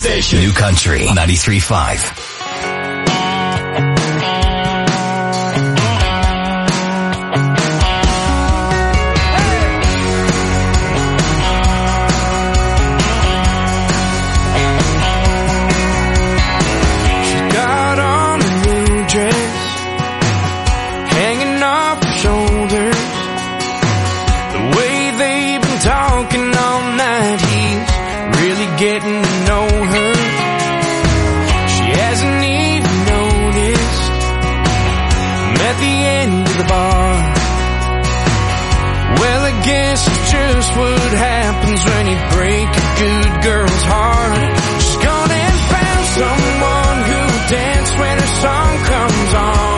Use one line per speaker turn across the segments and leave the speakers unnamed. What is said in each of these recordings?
station. New Country 93.5.
Getting to know her. She hasn't even noticed I'm at the end of the bar. Well, I guess it's just what happens when you break a good girl's heart. She's gone and found someone who'll dance when her song comes on.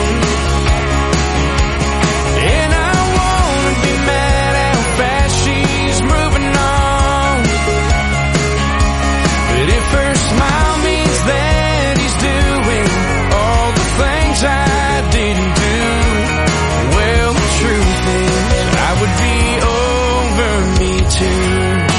And I wanna be mad how fast she's moving on. But if her smile means that he's doing all the things I didn't do, well, the truth is I would be over me too.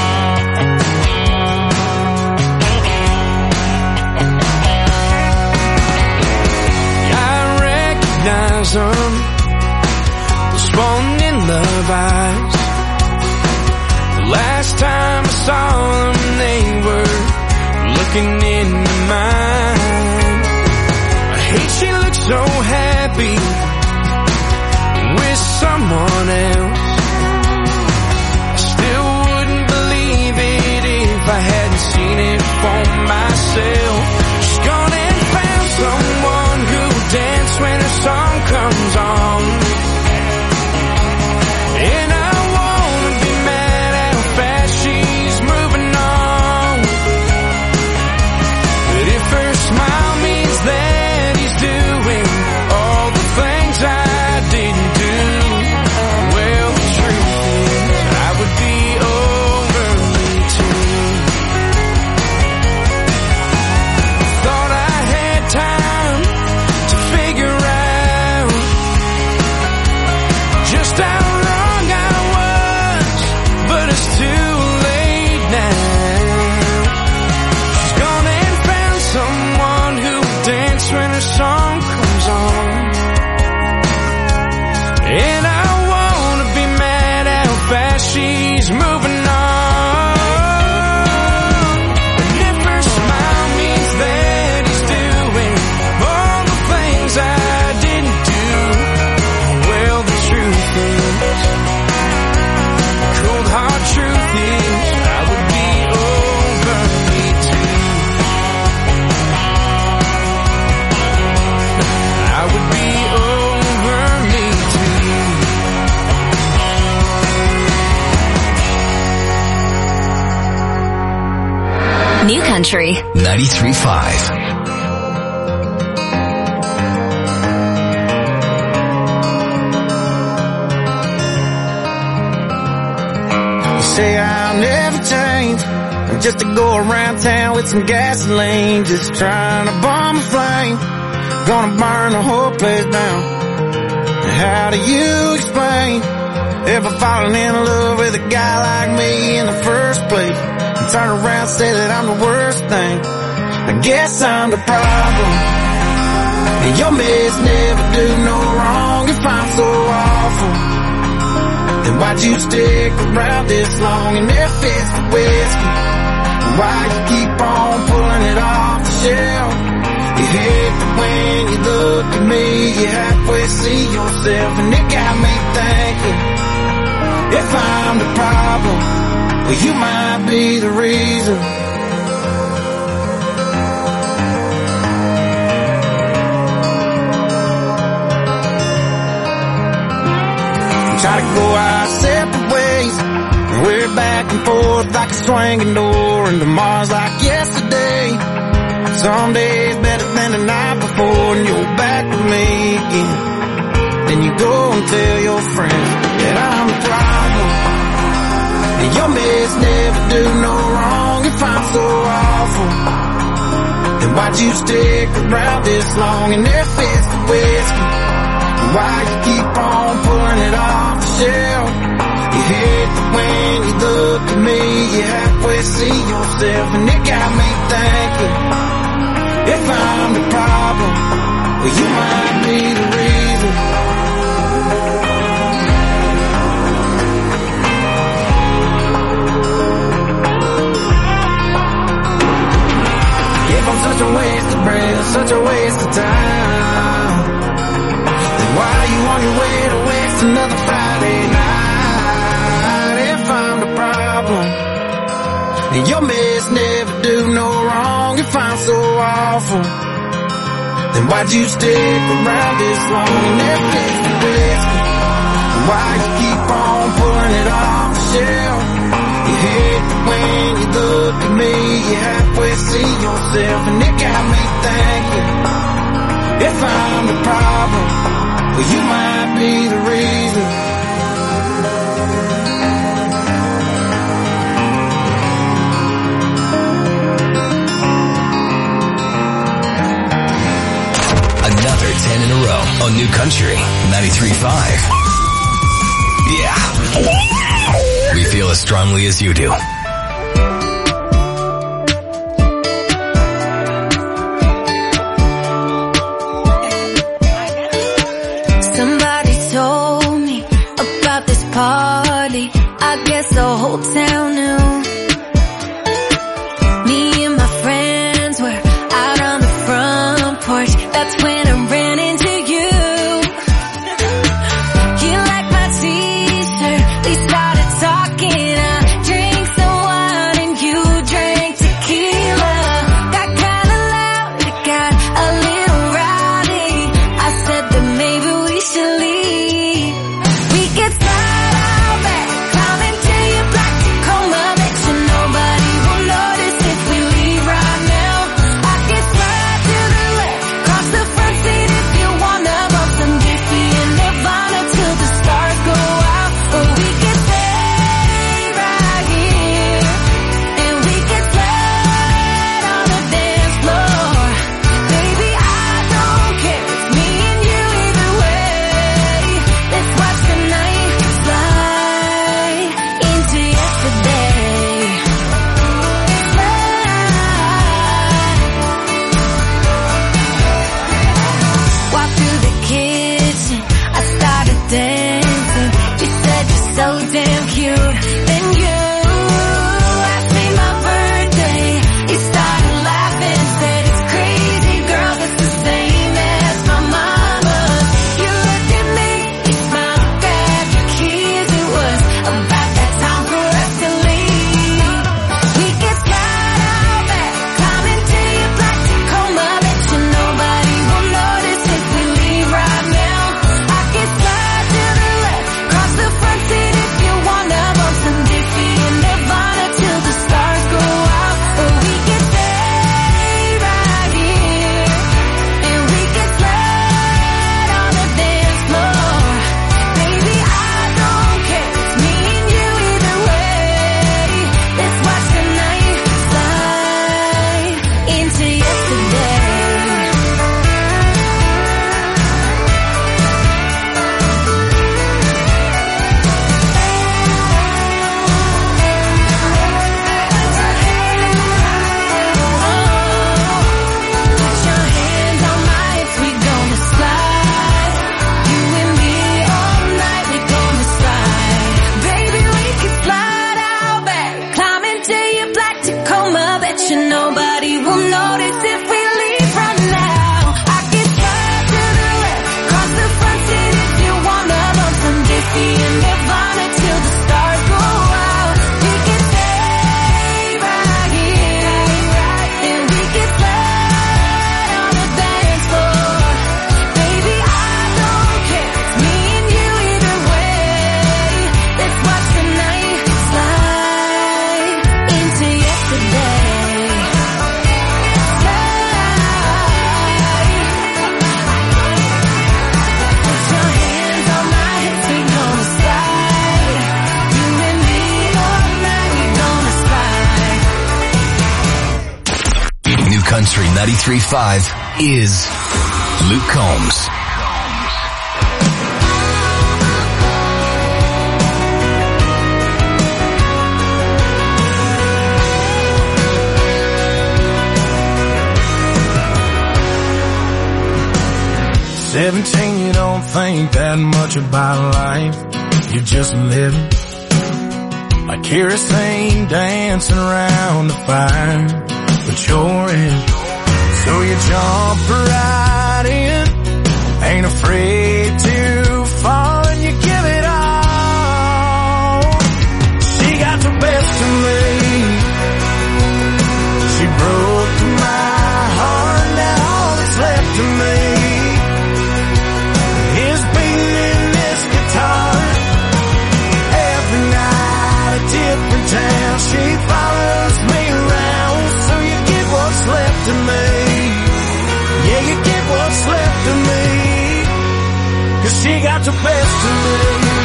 I recognize them, those falling in love eyes. The last time I saw them, they were looking into mine. I hate she looks so happy with someone else. I still wouldn't believe it if I hadn't seen it for myself. She's gone and found someone who'll dance when her song comes on. And I wanna be mad how fast she's moving on. But if her smile means that he's doing all the things I didn't do, well, the truth is I would be over me too. Thought I had time to figure out just how wrong I was, but it's too late now. She's gone and found someone who'll dance when her song comes on. And I wanna be mad how fast she's moving on. And if her smile means that he's doing all the things I didn't do, well, the truth is, cold hard truth is, I would be over me too. I would be over me too.
New Country
93.5.
Say I'll never change, I'm just to go around town with some gasoline, just trying to bomb a flame, gonna burn the whole place down. How do you explain ever falling in love with a guy like me in the first place, and turn around and say that I'm the worst thing? I guess I'm the problem, and your mess never do no wrong. If I'm so awful, then why'd you stick around this long? And if it's the whiskey, why you keep on pulling it off the shelf? You hate that when you look at me, you halfway see yourself. And it got me thinking, if I'm the problem, well, you might be the reason. Try to go our separate ways, and we're back and forth like a swinging door, and tomorrow's like yesterday. Some days better than the night before, and you're back with me again. Then you go and tell your friends that I'm the problem, and your mess never do no wrong. If I'm so awful, then why'd you stick around this long? And if it's the whiskey, why you keep on pulling it off the shelf? You hate that when you look at me, you halfway see yourself, and it got me thinking, if I'm the problem, well, you might be the reason. If I'm such a waste of breath, such a waste of time, then why are you on your way to waste another Friday night? If I'm the problem, and your mess never do no wrong, if I'm so awful, then why'd you stick around this long and never taste the whiskey? And why you keep on pulling it off the shelf? You hate when you look at me, you halfway see yourself, and it got me thinking, if I'm the problem, well, you might be the reason.
Another 10 in a row on New Country 93.5. Yeah. We feel as strongly as you do.
Somebody told me about this party. I guess the whole town knew. Me and my friends were out on the front porch. That's when I ran into you. You liked my t-shirt. We started talking. I drank some wine and you drank tequila. Got kinda loud, it got a little rowdy. I said that maybe we should leave. We could slide out back, climb into your black Tacoma. Bet you nobody will notice if we leave right now. I can slide to the left, cross the front seat if you wanna. Bump some Diffie and Nirvana till the stars go out. Or we could stay right here, and we could slide on the dance floor. Baby, I don't care, it's me and you either way. Let's watch the night slide into yesterday. Walk through the kitchen, I started dancing. You said you're so damn cute. Then you asked me my birthday. You started laughing, said it's crazy, girl, it's the same as my mama's. You looked at me, you smiled, grabbed your keys. It was about that time for us to leave. We could slide out back, climb into your black Tacoma. Bet you nobody will notice if we leave right now. I can slide to the left, cross the front seat if you wanna. Bump some Diffie and Nirvana till the stars go out. Or we could stay right here, and we could slide on the dance floor. Baby, I don't care, it's me and you either way. Let's watch the night slide into yesterday. Put your hands on my hips, we gonna slide. You and me all night, we gonna slide. Baby, we can slide out back, climb into your black Tacoma. Bet you nobody will notice if we leave right now. I can slide to the left, cross the front seat if you wanna. Bump some Diffie and Nirvana till the stars go out. We can stay right here, and we can slide on the dance floor. Baby, I don't care, it's me and you either way. Let's watch the night slide into yesterday. Slide. Put your hands on my hips, we gonna slide. You and me all night, we gonna slide.
New Country 93.5 is Luke Combs.
17, you don't think that much about life. You're just living like kerosene dancing around the fire, but you're in. So you jump right in, ain't afraid to fall, and you give it all. She got the best of me. She broke my heart, now all that's left of me is beating in this guitar. Every night a different town, she follows me around. So you get what's left of me. Yeah, you get what's left of me, 'cause she got the best of me.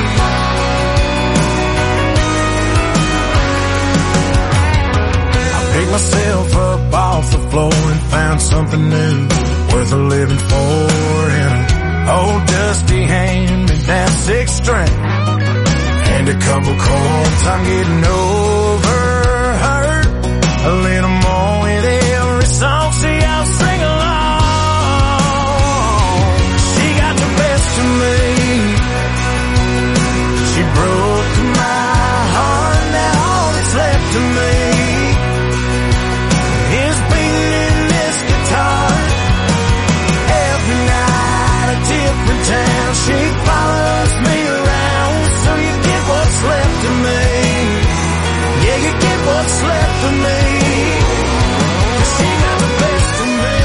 I picked myself up off the floor and found something new, worth a living for. In an old dusty hand-me-down six string and a couple chords. I'm getting over hurt a little more with every song. See, I'll sing along. She got the best of me. She broke my heart, now all that's left of me is beating in this guitar. Every night a different town, she follows me around. So you get what's left of me. Yeah, you get what's left of me. 'Cause she got the best of me.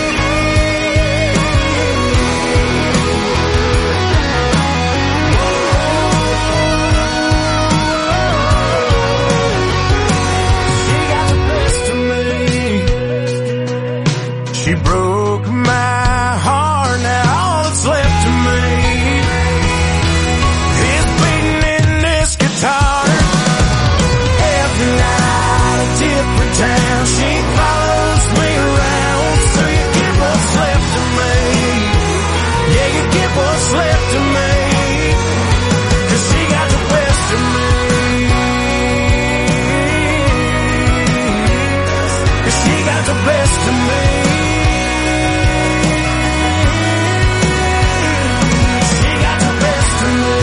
She got the best of me. She broke my heart, now all that's left of me is beating in this guitar. Every night a different town, she follows me around. So you get what's left of me. Yeah, you get what's left of me, 'cause she got the best of me. 'Cause she got the best of me. She got the best of me.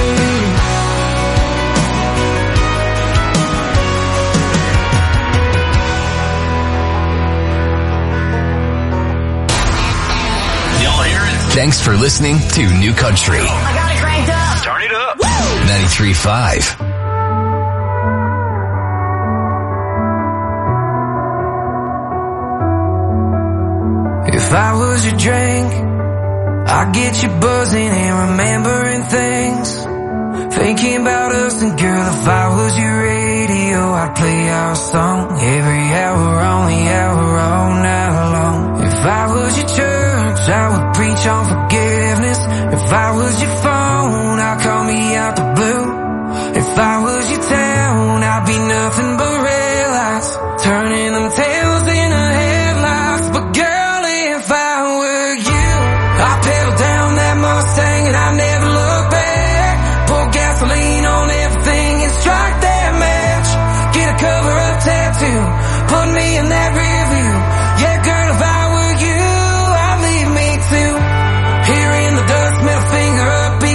Y'all hear it? Thanks for listening to New Country.
I got it cranked up.
Turn it up. 93.5.
If I was your drink, I'd get you buzzing and remembering things, thinking about us. And girl, if I was your radio, I'd play our song every hour on the hour all night long. If I was your church, I would preach on forgiveness. If I was your phone, I'd call me out the blue. If I was your town, I'd be nothing but red lights, turning them tails into headlights. But girl, if I were you, I'd pedal down that Mustang and I'd never look back. Pour gasoline on everything and strike that match. Get a cover-up tattoo, put me in that rear view. Yeah, girl, if I were you, I'd leave me too. Here in the dust, middle finger up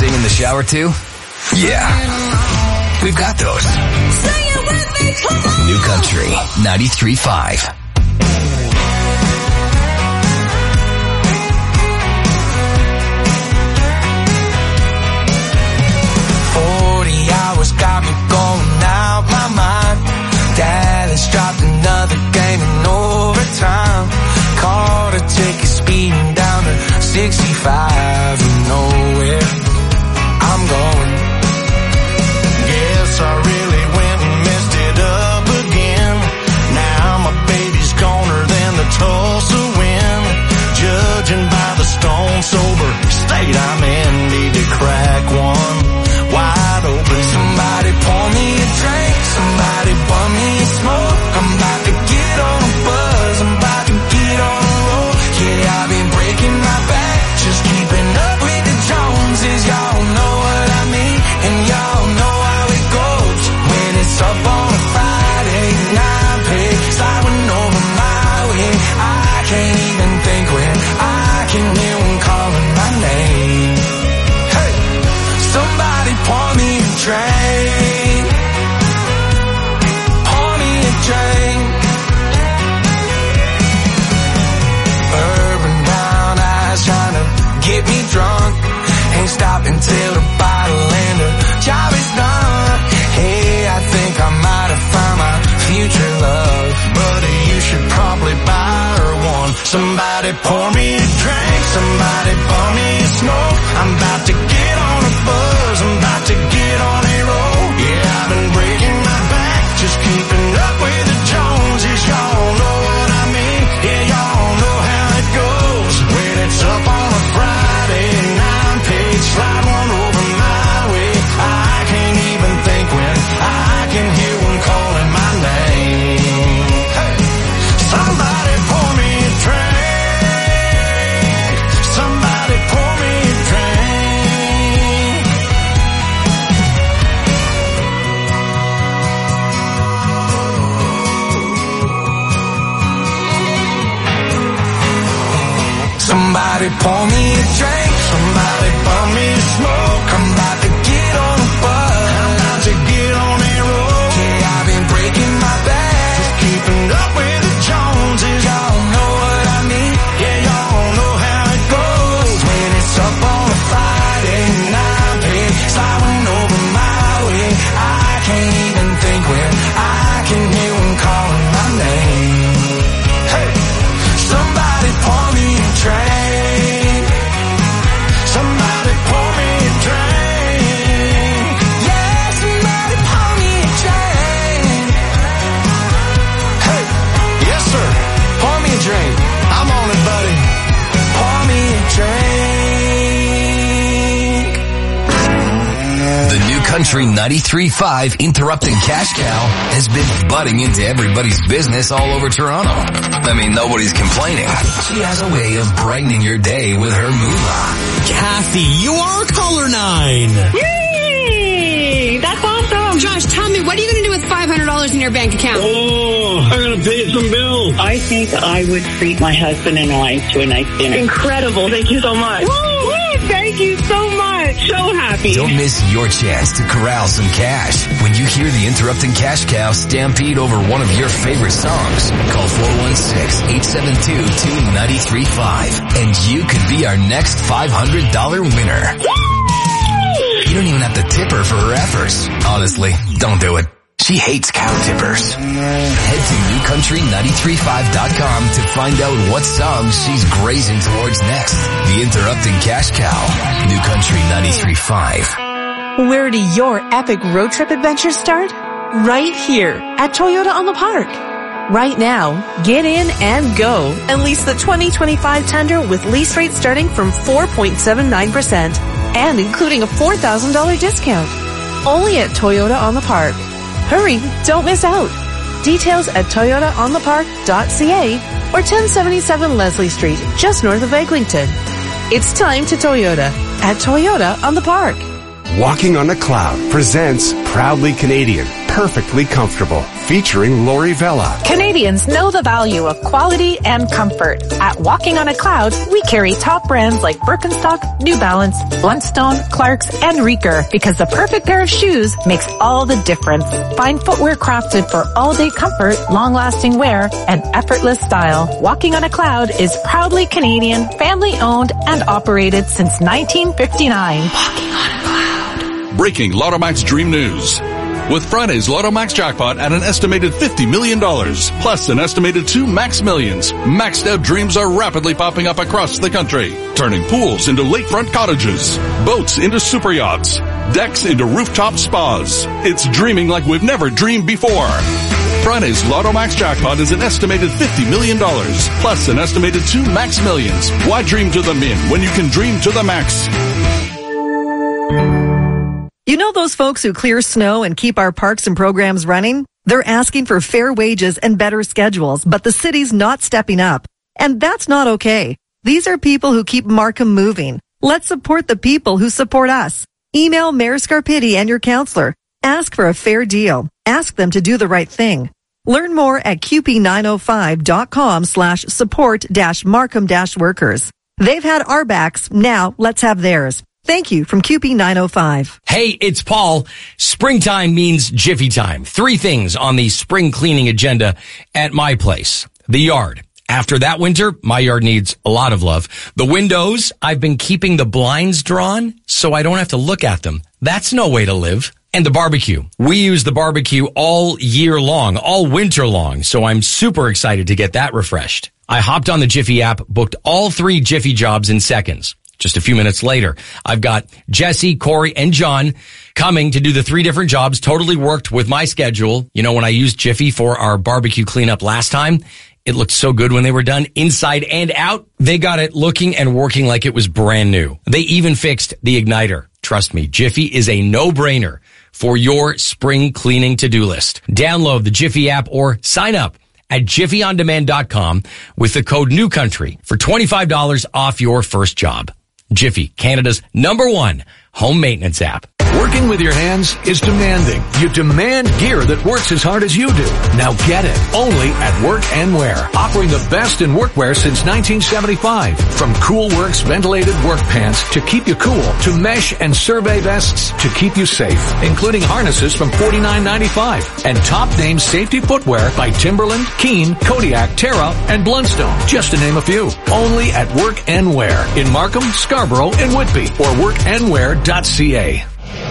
sitting in the shower too? Yeah. We've got those. New Country 93.5.
40 hours got me going out my mind. Dallas dropped another game in overtime. Caught a ticket speeding down to 65 and nowhere I'm going. Guess I really went and messed it up again. Now my baby's goner than the Tulsa wind. Judging by the stone sober state I'm in, need to crack one wide open. Somebody pour me a drink, somebody bum me a smoke. I'm about to get on a buzz, I'm about to get on a roll. Yeah, I've been breaking my back, just keeping up with the Joneses. Y'all know what I mean, and y'all know how it goes. When it's up on a Friday night, pay sliding over my way. I can't even think when I can hear one calling my name. Hey, somebody pour me a drink, pour me a drink. Urban brown eyes trying to get me drunk. Ain't stopping till the bottle and the job is done. Hey, I think I might have found my future love, but you should probably buy her one. Somebody pour me a drink, somebody pour me a smoke. I'm about to get on a buzz, I'm about to get on a roll. Yeah, I've been breaking my back, just keeping up with the Joneses. Y'all know what I mean, yeah, y'all know how it goes. When it's up on a Friday night, page slide one over my way. I can't even think when I can hear one calling my name. Hey, somebody pour me a drink, somebody pour me a drink. Somebody pour me a drink, somebody pour me a smoke. I'm about to get on a buzz, I'm about to get on a roll. Yeah, I've been breaking my back, just keeping up with the Joneses. Y'all know what I mean, yeah, y'all know how it goes. When it's up on a Friday night, pay sliding over my way. I can't even think when I can hear one calling my name. Hey, somebody pour me a drink, somebody pour me a drink. Yeah, somebody pour me a drink. Hey, yes sir, pour me a drink. I'm on it, buddy. Pour me a drink.
The New Country 93.5 Interrupting Cash Cow has been butting into everybody's business all over Toronto. I mean, nobody's complaining. She has a way of brightening your day with her moolah.
Kathy, you are color 9.
Yay! That's awesome!
Josh, tell me, what are you going to do with $500 in your bank account?
Oh, I'm going to pay some bills.
I think I would treat my husband and I to a nice dinner. Incredible. Thank you so much. Woo! Thank you so much. So happy.
Don't miss your chance to corral some cash when you hear the Interrupting Cash Cow stampede over one of your favorite songs. Call 416-872-2935 and you could be our next $500 winner. You don't even have to tip her for her efforts. Honestly, don't do it. She hates cow tippers. Head to newcountry935.com to find out what songs she's grazing towards next. The Interrupting Cash Cow. New Country 93.5.
Where do your epic road trip adventures start? Right here at Toyota on the Park. Right now, get in and go and lease the 2025 Tundra with lease rates starting from 4.79% and including a $4,000 discount. Only at Toyota on the Park. Hurry, don't miss out. Details at toyotaonthepark.ca or 1077 Leslie Street, just north of Eglinton. It's time to Toyota at Toyota on the Park.
Walking on a Cloud presents Proudly Canadian, perfectly comfortable. Featuring Lori Vella.
Canadians know the value of quality and comfort. At Walking on a Cloud, we carry top brands like Birkenstock, New Balance, Blundstone, Clarks, and Rieker because the perfect pair of shoes makes all the difference. Find footwear crafted for all-day comfort, long-lasting wear, and effortless style. Walking on a Cloud is proudly Canadian, family-owned, and operated since 1959. Walking on a Cloud.
Breaking Lotto Max Dream News. With Friday's Lotto Max jackpot at an estimated $50 million, plus an estimated 2 Max Millions, maxed out dreams are rapidly popping up across the country, turning pools into lakefront cottages, boats into super yachts, decks into rooftop spas. It's dreaming like we've never dreamed before. Friday's Lotto Max jackpot is an estimated $50 million, plus an estimated 2 Max Millions. Why dream to the min when you can dream to the max?
You know those folks who clear snow and keep our parks and programs running? They're asking for fair wages and better schedules, but the city's not stepping up. And that's not okay. These are people who keep Markham moving. Let's support the people who support us. Email Mayor Scarpitti and your counselor. Ask for a fair deal. Ask them to do the right thing. Learn more at qp905.com/support-markham-workers. They've had our backs. Now let's have theirs. Thank you from QP905.
Hey, it's Paul. Springtime means Jiffy time. 3 things on the spring cleaning agenda at my place. The yard. After that winter, my yard needs a lot of love. The windows, I've been keeping the blinds drawn so I don't have to look at them. That's no way to live. And the barbecue. We use the barbecue all year long, all winter long, so I'm super excited to get that refreshed. I hopped on the Jiffy app, booked all 3 Jiffy jobs in seconds. Just a few minutes later, I've got Jesse, Corey, and John coming to do the 3 different jobs. Totally worked with my schedule. You know, when I used Jiffy for our barbecue cleanup last time, it looked so good when they were done, inside and out. They got it looking and working like it was brand new. They even fixed the igniter. Trust me, Jiffy is a no-brainer for your spring cleaning to-do list. Download the Jiffy app or sign up at jiffyondemand.com with the code NEWCOUNTRY for $25 off your first job. Jiffy, Canada's #1 home maintenance app.
Working with your hands is demanding. You demand gear that works as hard as you do. Now get it. Only at Work and Wear. Offering the best in workwear since 1975. From Cool Works ventilated work pants to keep you cool, to mesh and survey vests to keep you safe, including harnesses from $49.95. And top name safety footwear by Timberland, Keen, Kodiak, Terra, and Blundstone, just to name a few. Only at Work and Wear in Markham, Scarborough, and Whitby, or workandwear.ca.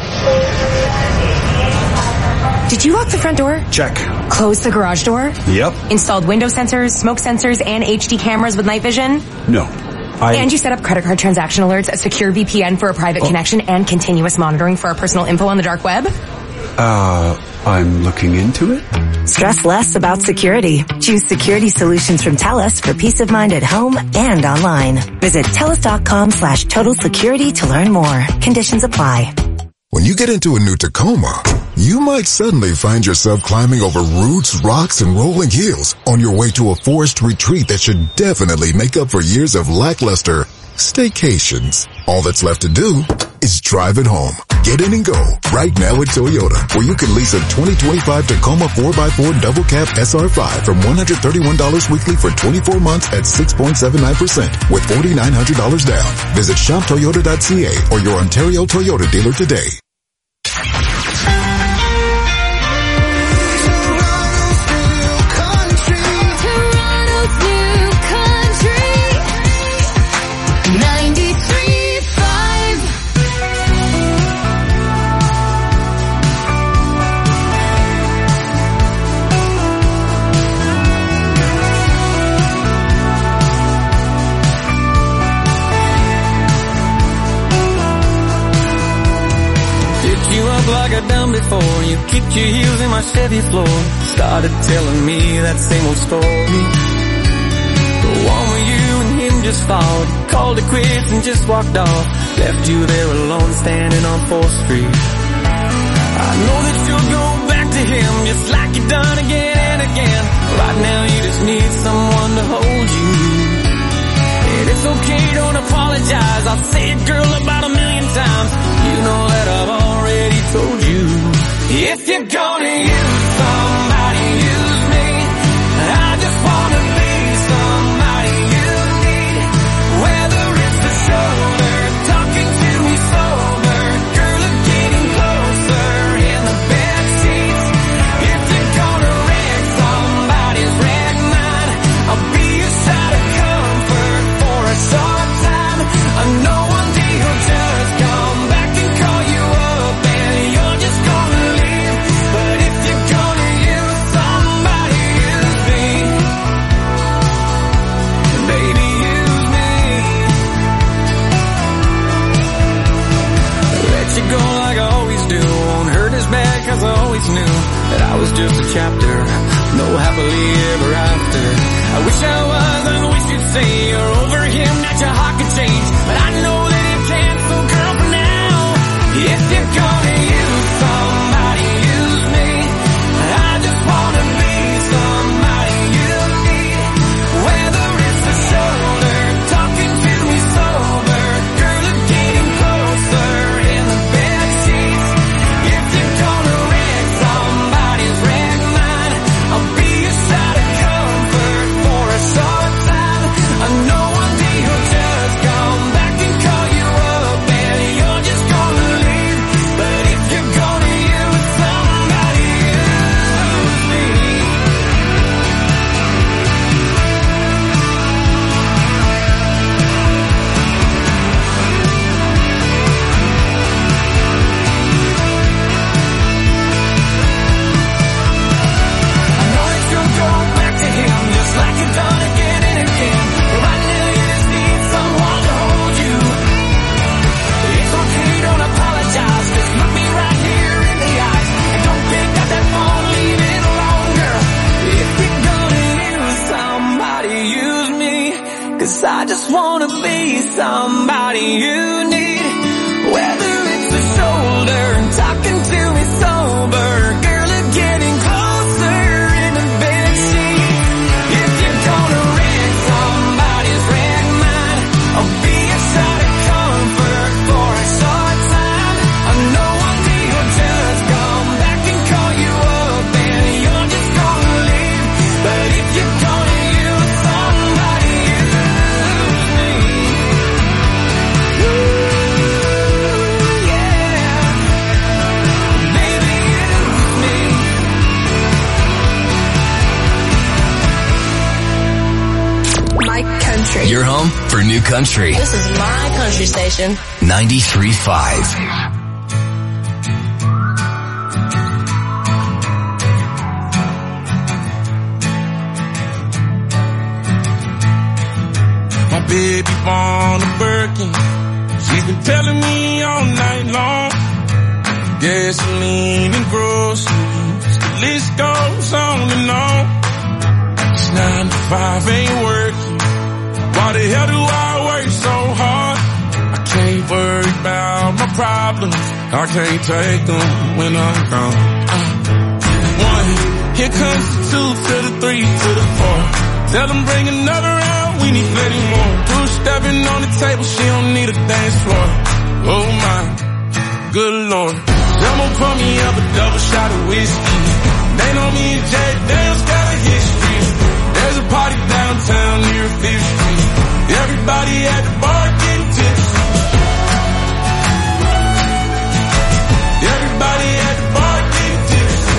Did you lock the front door?
Check.
Close the garage door?
Yep.
Installed window sensors, smoke sensors, and HD cameras with night vision?
No.
And you set up credit card transaction alerts, a secure VPN for a private connection, and continuous monitoring for our personal info on the dark web?
I'm looking into it.
Stress less about security. Choose security solutions from TELUS for peace of mind at home and online. Visit TELUS.com/total security to learn more. Conditions apply.
When you get into a new Tacoma, you might suddenly find yourself climbing over roots, rocks, and rolling hills on your way to a forest retreat that should definitely make up for years of lackluster staycations. All that's left to do is drive it home. Get in and go right now at Toyota, where you can lease a 2025 Tacoma 4x4 double cab SR5 from $131 weekly for 24 months at 6.79% with $4,900 down. Visit shoptoyota.ca or your Ontario Toyota dealer today.
Like I've done before, you kicked your heels in my Chevy floor, started telling me that same old story. The one where you and him just fought, called it quits and just walked off, left you there alone standing on 4th Street. I know that you'll go back to him just like you've done again and again. Right now you just need someone to hold you. And it's okay, don't apologize, I'll say it girl about 1,000,000 times. You know that I've already told you.
If you're gonna use somebody, use me. I just wanna be somebody you need. Whether it's the shoulder, talking to me sober, girl, I'm getting closer in the bed sheets. If you're gonna wreck somebody's wreck mine, I'll be a shot of comfort for a short time. I know one day you'll just come back and call you up, and you're just gonna leave. But if you're gonna use somebody, use me. Baby, use me. Let you go like I always do. Won't hurt as bad cause I always knew that I was just a chapter, no happily ever after. I wish I was, I wish you'd say you're over him, that your heart could change. But I know that it can't, so girl, for now, if you're gonna use somebody, use me. I just wanna be somebody you need. Whether it's the shoulder, talking to me sober, girl, I'm getting closer in the bed sheets. If you're gonna wreck somebody's wreck mine, I'll be a shot of comfort for a short time. I know one day you'll just come back and call you up, and you're just gonna leave. But if you're gonna use somebody, use me. I know it's gonna go back to him, just like you've done again and again. But right now you just need someone to hold you. It's okay, don't apologize, just look me right here in the eyes, and don't pick up that phone, leave it alone, girl. If you're gonna use somebody, use me. Cause I just wanna be somebody you need. Whether it's the shoulder, talking to me sober, girl, I'm getting closer in the bed sheets. If you're gonna wreck somebody's wreck mine, I'll be a shot of comfort for a short time. I know one day you'll just come back and call you up, and you're just gonna leave. But if you're gonna use somebody, use me. Ooh, yeah. Baby, use me.
My country.
Your home for New Country.
This is my country station.
93.5.
My baby born a Birkin. She's been telling me all night long. Gasoline and groceries, the list goes on and on. It's 9 to 5, ain't working. Why the hell do I work so hard? I can't worry about my problems, I can't take them when I'm gone. 1, here comes the 2 to the 3 to the 4. Tell them bring another round, we need plenty more. 2 stepping on the table, she don't need a dance floor. Oh my, good lord. Someone pour me up a double shot of whiskey. They know me and Jay Dale's got a history. There's a party downtown near 5th Street. Everybody at the bar getting tipsy. Everybody at the bar getting tipsy.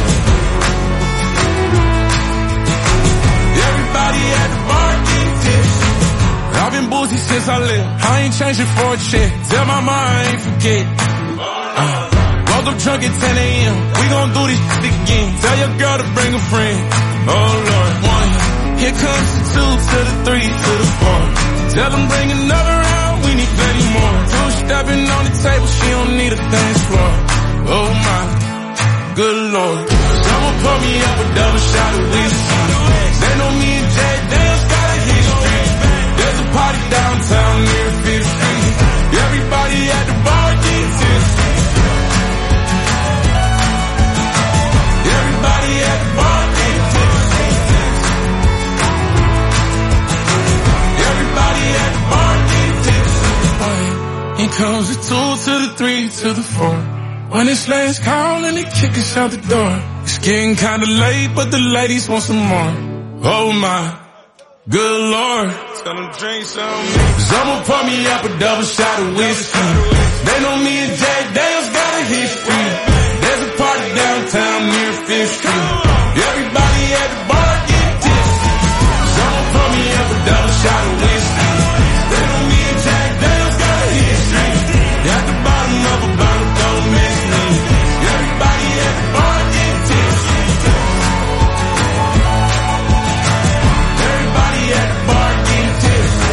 Everybody at the bar getting tipsy. I've been boozy since I left. I ain't changing for a check. Tell my mom I ain't forget. Woke up drunk at 10 a.m. We gon' do this shit again. Tell your girl to bring a friend. Oh Lord. 1, here comes the 2 to the 3 to the 4. Tell them bring another round, we need plenty more. 2 stepping on the table, she don't need a dance floor. Oh my, good lord. Someone pour me up a double shot of whiskey. They know me and Jay Dale's got a history. There's a party downtown near 5th Street. Everybody at the bar getting tipsy. Everybody at the bar getting tipsy. Everybody at the bar getting tipsy. Here comes the 2 to the 3 to the 4.
When it's last call and they kick us out the door. It's getting kinda late, but the ladies want some more. Oh my, good Lord. Tell them drink some. I'ma pour me up a double shot of whiskey. They know me and Jack Dale's got a history. There's a party downtown near 5th Street. Everybody at the bar get tipsy. I'ma pour me up a double shot of whiskey. They know me and Jack Dale's got a history. At the bottom of a bottle, don't miss me. Everybody at the bar get tipsy. Everybody at the bar get tipsy.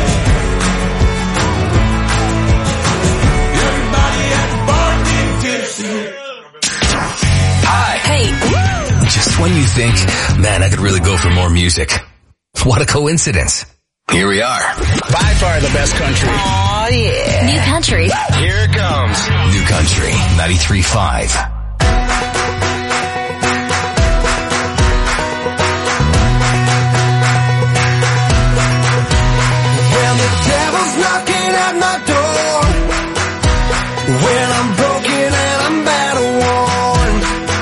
Everybody at the bar get tipsy.
Hi. Hey. Just when you think, man, I could really go for more music. What a coincidence. Here we are.
By far the best country.
Oh yeah. New Country.
Here it comes.
New Country 93.5.
Well, the devil's knocking at my door. Well, I'm broken and I'm battle worn.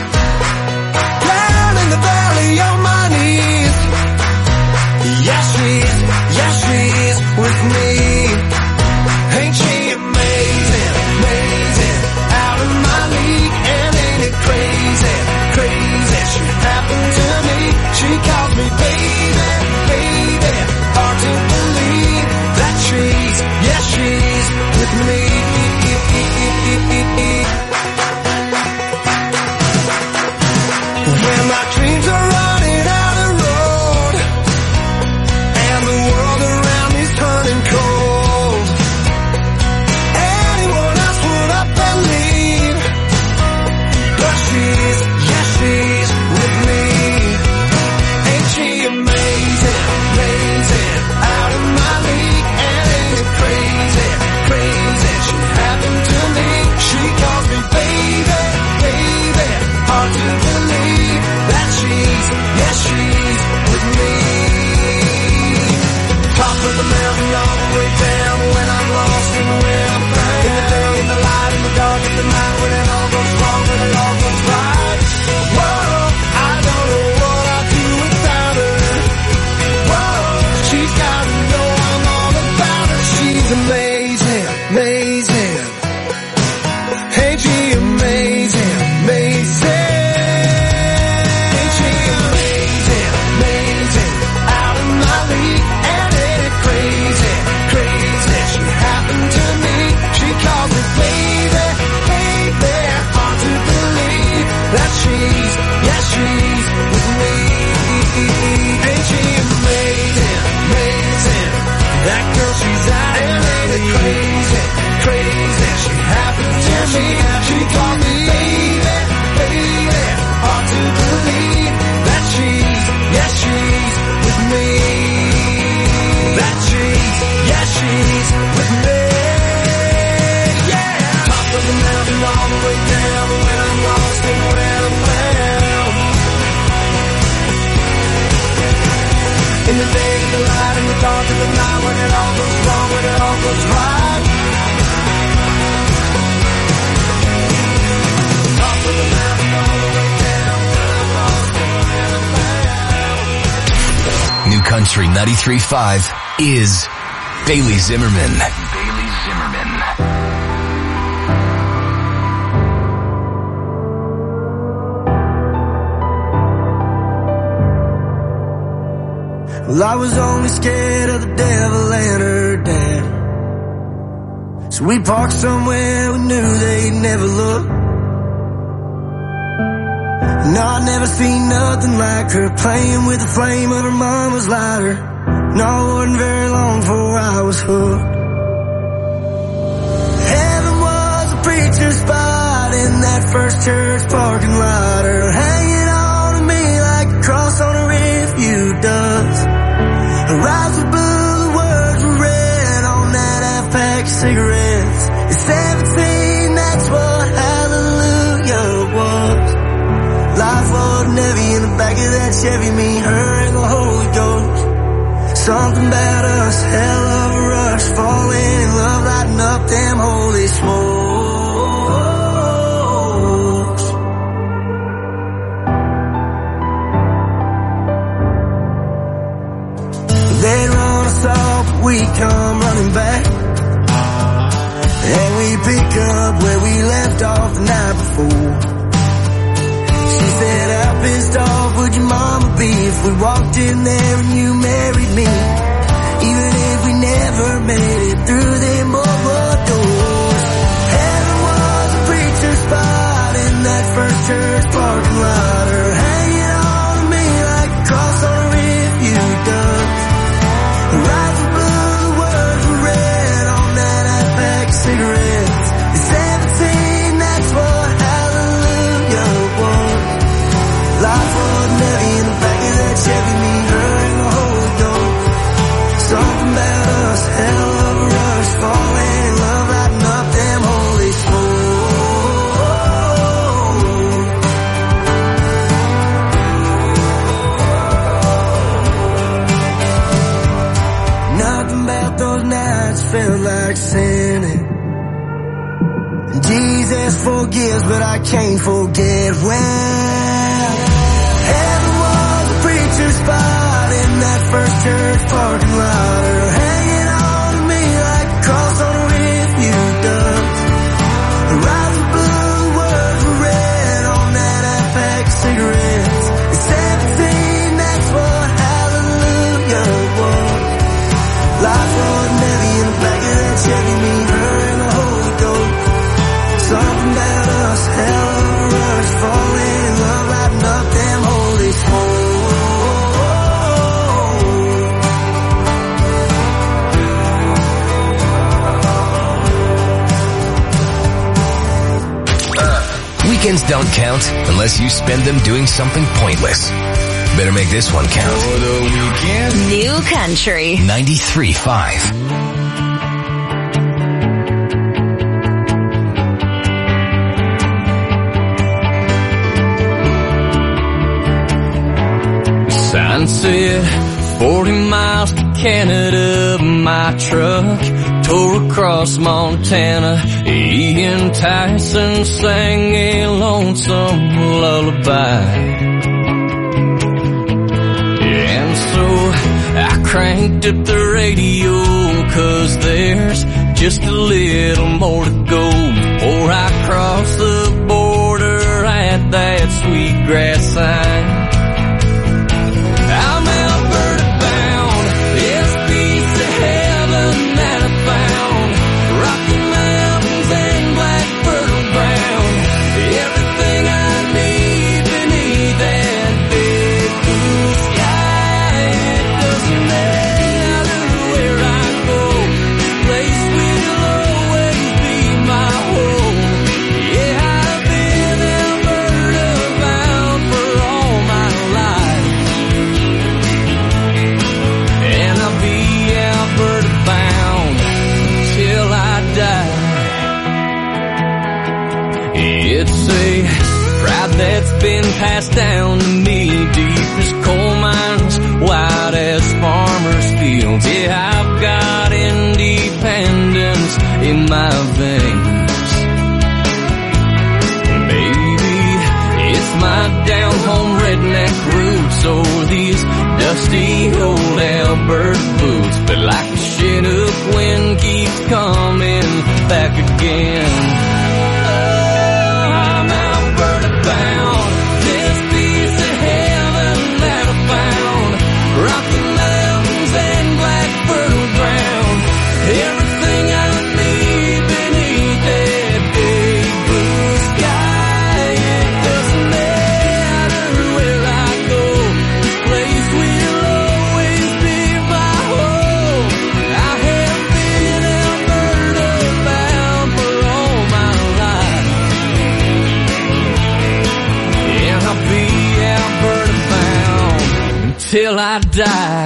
Down in the valley on my knees. Yes, she's with me. Ain't she amazing, amazing? Out of my league, and ain't it crazy, crazy? She happened to me. She calls me baby, baby. Hard to believe that she's with me. When my dreams are running out of road, and the world around me's turning cold, anyone else would up and leave, but she's with me. Ain't she amazing, amazing? Out of my league, and ain't it crazy, crazy? She happened to me. She calls me baby, baby. Hard to believe that she's with me. Top of the mountain, all the way down. When I'm lost and when I'm found. In the day, in the light, in the dark, in the night. When it all goes wrong, when it all goes right. Whoa, I don't know what I'd do without her. Whoa, she's gotta know I'm all about her. She's amazing, amazing. Ain't she amazing, amazing? Ain't she amazing, amazing? Out of my league, and ain't it crazy, crazy? She happened to me. She calls me baby, baby. Hard to believe that she's with me. Ain't she amazing, amazing? That girl, she's out, and ain't it crazy, crazy? She happened to me. She called me baby, baby. Hard to believe that she's with me. That she's with me. Yeah. Top of the mountain, all the way down. When I'm lost and when I'm found. In the day, in the light, in the dark, in the night. When it all goes wrong, when it all goes right. Top of the mountain, all the way down. When I'm lost and when I'm found.
New Country 93.5 is Bailey Zimmerman.
Well, I was only scared of the devil and her dad. So we parked somewhere we knew they'd never look. No, I'd never seen nothing like her, playing with the flame of her mama's lighter. No, it wasn't very long before I was hooked. Heaven was a preacher's spot in that first church parking lot. Her hanging on to me like a cross on a rearview does. Her eyes were blue, the words were red on that half-pack of cigarettes. At 17, that's what hallelujah was. Life wasn't heavy in the back of that Chevy, me, her, and the Holy Ghost. Something about us, hell of a rush, falling in love, lighting up them holy smokes.
be if we walked in there and you married me. Even if we never made it through them bubble doors. Heaven was a preacher's spot in that first church parking lot, or hanging on to me like a cross on a refuge dump. The rides were blue, the words were red on that half-pack of cigarettes. At 17, that's what hallelujah was. Life wasn't heavy in the back of that Chevy, me, her, and the Holy Ghost. Something about us, hell of a rush, falling in love, lighting up them holy souls. Nothing about those nights felt like sinning. Jesus forgives, but I can't forget when heaven was a preacher's spot in that first church parking lot, or hanging on to me like a cross on a refuge dump. The rides were blue, the words were red on that half-pack of cigarettes. At 17, that's what hallelujah was. Life wasn't heavy in the back of that Chevy, me, her, and the Holy Ghost. Something about us, hell of a rush, falling in love, lighting up them holy
souls. Weekends don't count unless you spend them doing something pointless. Better make this one count. For the weekend.
New Country
93.5.
Sunset, 40 miles to Canada, my truck tore across Montana. Ian Tyson sang a lonesome lullaby. And so I cranked up the radio, 'cause there's just a little more to go before I cross the border at that Sweetgrass sign. I'm Alberta bound, this piece of heaven that I found. Rocky Mountains and black fertile ground, everything I need beneath that big blue sky. It doesn't matter where I go, this place will always be my home. Yeah, I've been Alberta bound for all my life, and I'll be Alberta bound till I die. It's a pride that's been passed down to me, deep as coal mines, wide as farmers' fields. Yeah, I've got independence in my veins. Maybe it's my down-home redneck roots, or these dusty old Alberta boots. But like the Chinook wind keeps coming back again. Oh, I'm Alberta bound, this piece of heaven that I found. Rocky Mountains and black fertile ground, everything I need beneath that big blue sky. It doesn't matter where I go, this place will always be my home. I have been Alberta bound for all my life, and I'll be Alberta bound until I die.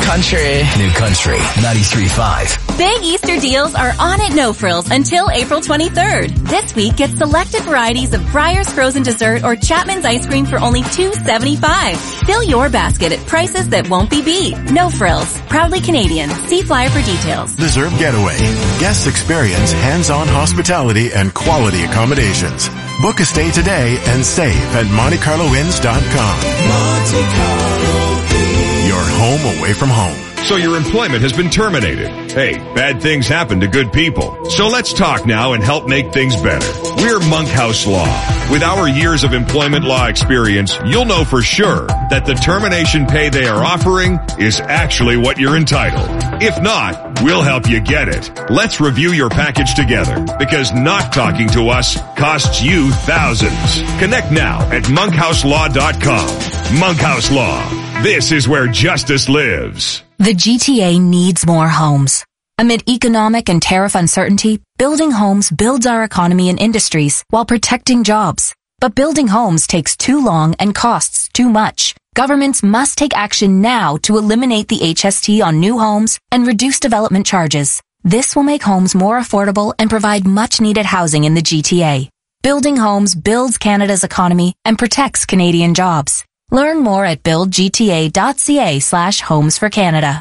Country. New Country 93.5.
Big Easter deals are on at No Frills until April 23rd. This week, get selected varieties of Breyer's frozen dessert or Chapman's ice cream for only $2.75. Fill your basket at prices that won't be beat. No Frills. Proudly Canadian. See flyer for details.
Deserve Getaway. Guests experience hands-on hospitality and quality accommodations. Book a stay today and save at MonteCarloInns.com. Monte Carlo. Your home away from home.
So your employment has been terminated. Hey, bad things happen to good people. So let's talk now and help make things better. We're Monkhouse Law. With our years of employment law experience, you'll know for sure that the termination pay they are offering is actually what you're entitled. If not, we'll help you get it. Let's review your package together, because not talking to us costs you thousands. Connect now at monkhouselaw.com. Monkhouse Law. This is where justice lives.
The GTA needs more homes. Amid economic and tariff uncertainty, building homes builds our economy and industries while protecting jobs. But building homes takes too long and costs too much. Governments must take action now to eliminate the HST on new homes and reduce development charges. This will make homes more affordable and provide much-needed housing in the GTA. Building homes builds Canada's economy and protects Canadian jobs. Learn more at buildgta.ca/homes for Canada.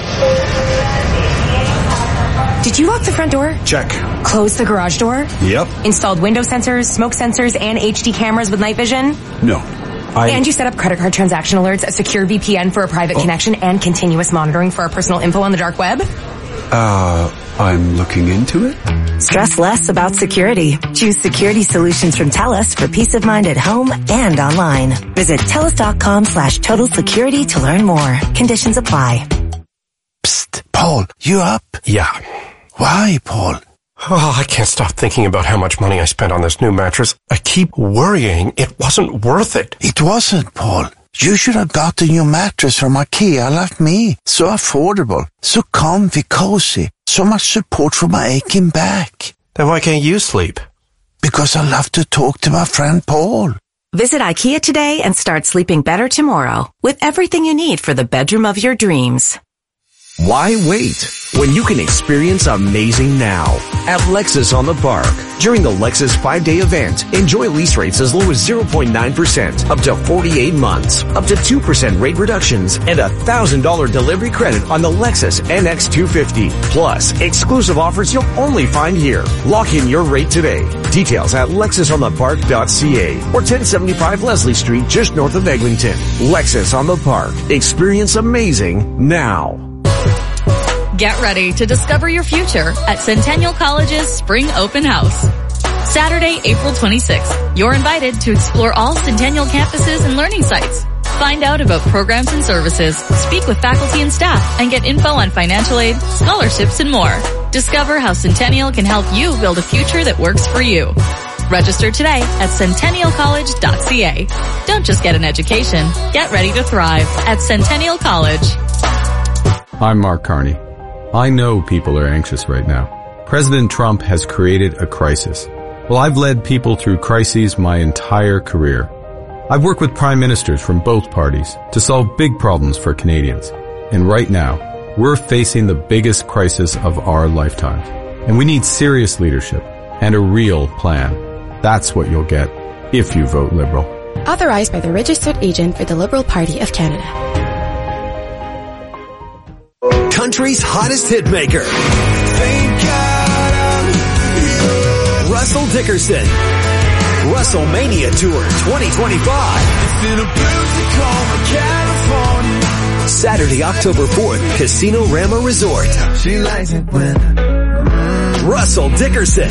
Did you lock the front door?
Check.
Close the garage door?
Yep.
Installed window sensors, smoke sensors, and HD cameras with night vision?
No.
And you set up credit card transaction alerts, a secure VPN for a private connection, and continuous monitoring for our personal info on the dark web?
I'm looking into it.
Stress less about security. Choose security solutions from TELUS for peace of mind at home and online. Visit TELUS.com/total security to learn more. Conditions apply.
Psst, Paul, you up?
Yeah.
Why, Paul?
Oh, I can't stop thinking about how much money I spent on this new mattress. I keep worrying it wasn't worth it.
It wasn't, Paul. You should have got a new mattress from IKEA like me. So affordable, so comfy, cozy, so much support for my aching back.
Then why can't you sleep?
Because I love to talk to my friend Paul.
Visit IKEA today and start sleeping better tomorrow with everything you need for the bedroom of your dreams.
Why wait when you can experience amazing now at Lexus on the Park? During the Lexus 5-day event, enjoy lease rates as low as 0.9% up to 48 months, up to 2% rate reductions, and $1,000 delivery credit on the Lexus NX 250. Plus, exclusive offers you'll only find here. Lock in your rate today. Details at lexusonthepark.ca or 1075 Leslie Street just north of Eglinton. Lexus on the Park. Experience amazing now.
Get ready to discover your future at Centennial College's Spring Open House. Saturday, April 26th. You're invited to explore all Centennial campuses and learning sites. Find out about programs and services, speak with faculty and staff, and get info on financial aid, scholarships, and more. Discover how Centennial can help you build a future that works for you. Register today at centennialcollege.ca. Don't just get an education. Get ready to thrive at Centennial College.
I'm Mark Carney. I know people are anxious right now. President Trump has created a crisis. Well, I've led people through crises my entire career. I've worked with prime ministers from both parties to solve big problems for Canadians. And right now, we're facing the biggest crisis of our lifetime. And we need serious leadership and a real plan. That's what you'll get if you vote Liberal.
Authorized by the Registered Agent for the Liberal Party of Canada.
Country's hottest hitmaker, Russell Dickerson. WrestleMania Tour 2025. Saturday, October 4th, Casino Rama Resort. She likes it when Russell Dickerson.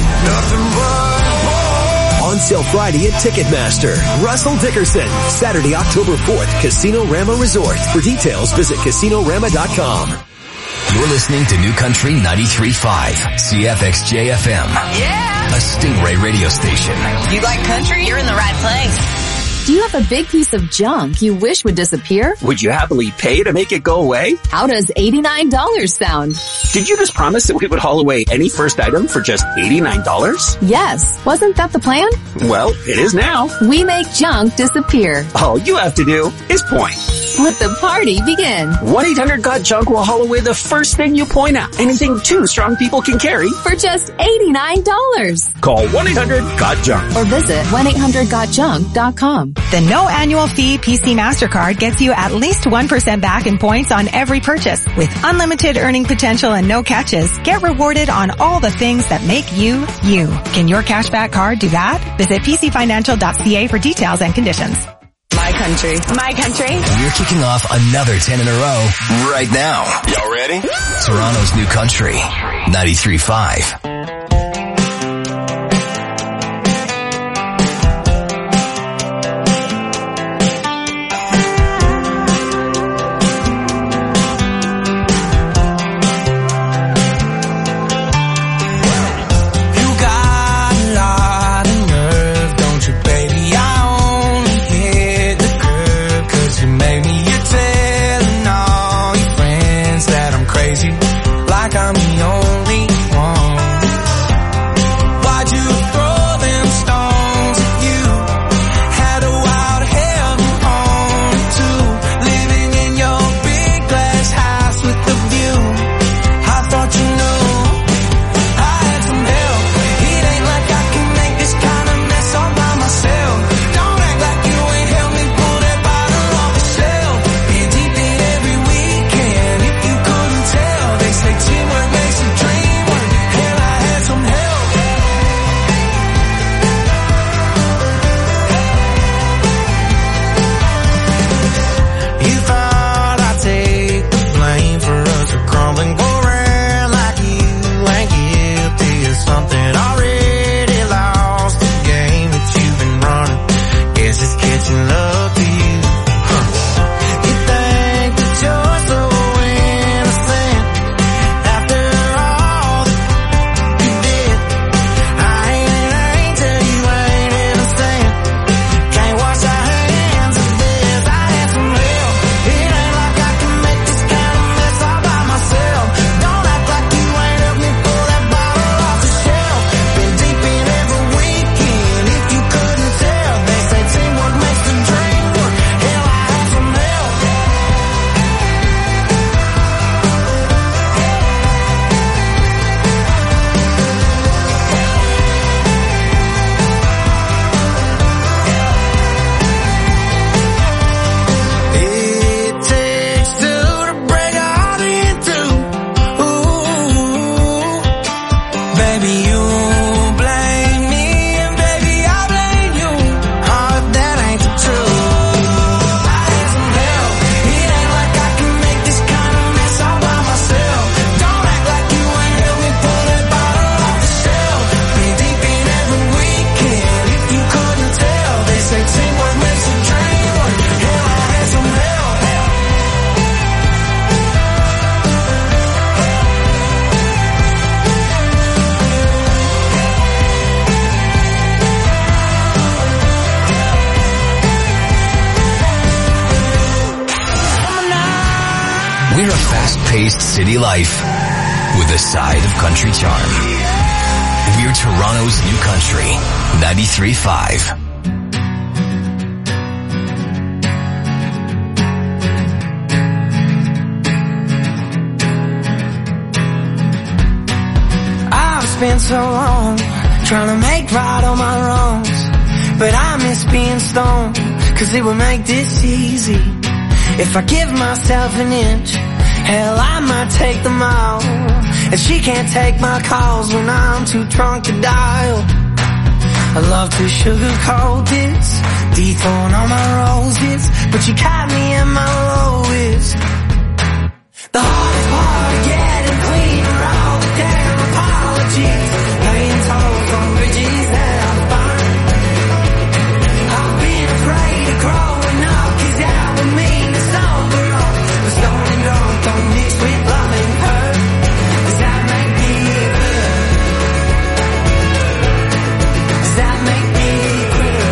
On sale Friday at Ticketmaster. Russell Dickerson. Saturday, October 4th, Casino Rama Resort. For details, visit CasinoRama.com.
You're listening to New Country 93.5, CFXJ-FM.
Yeah!
A Stingray radio station.
You like country? You're in the right place.
Do you have a big piece of junk you wish would disappear?
Would you happily pay to make it go away?
How does $89 sound?
Did you just promise that we would haul away any first item for just $89?
Yes. Wasn't that the plan?
Well, it is now.
We make junk disappear.
All you have to do is point.
Let the party begin.
1-800-GOT-JUNK will haul away the first thing you point out. Anything two strong people can carry.
For just $89.
Call 1-800-GOT-JUNK.
Or visit 1-800-GOTJUNK.com.
The no annual fee PC MasterCard gets you at least 1% back in points on every purchase. With unlimited earning potential and no catches, get rewarded on all the things that make you, you. Can your cashback card do that? Visit pcfinancial.ca for details and conditions.
My country. My country.
We're kicking off another 10 in a row right now.
Y'all ready?
Toronto's New Country, 93.5.
Like I'm the only
We're a fast-paced city life with a side of country charm. We're Toronto's New Country, 93.5.
Spent so long trying to make right all my wrongs, but I miss being stoned, cause it would make this easy. If I give myself an inch, hell I might take them all, and she can't take my calls when I'm too drunk to dial. I love to sugarcoat this, dethrone all my roses, but you caught me at my lowest. The hardest part of getting clean are all the damn apologies, paying tolls on bridges that I've burned. I've been afraid of growing up, cause that would mean it's sober up. But stoned and drunk don't mix with love and hurt. Does that make me good? Does that make me quit?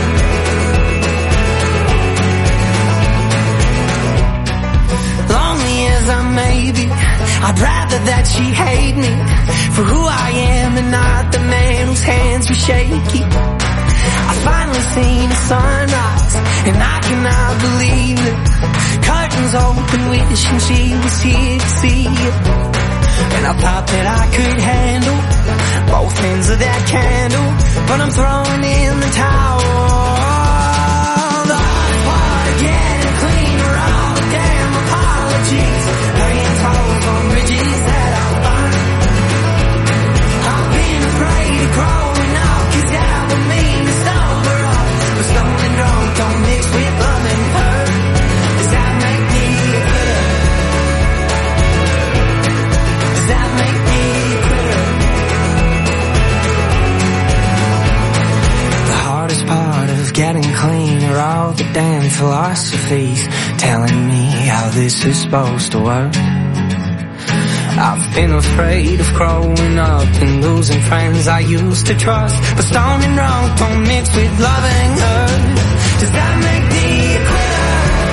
Lonely as I may be, I'd rather that she hate me for who I am and not the man whose hands were shaky. I finally seen the sunrise, and I cannot believe it. Curtains open, wishing she was here to see it. And I thought that I could handle both ends of that candle, but I'm throwing in the towel. The hardest part of getting clean are all the damn apologies, laying tolls on bridges that I've burned. I've been afraid of growing up, 'cause that would mean to stumble up. But stumbling drunk don't mix with love and hurt. Does that make me a quitter? Does that make me a quitter? The hardest part of getting clean are all the damn philosophies telling me how this is supposed to work. I've been afraid of growing up and losing friends I used to trust. But stone and drunk don't mix with loving her. Does that make me a quitter?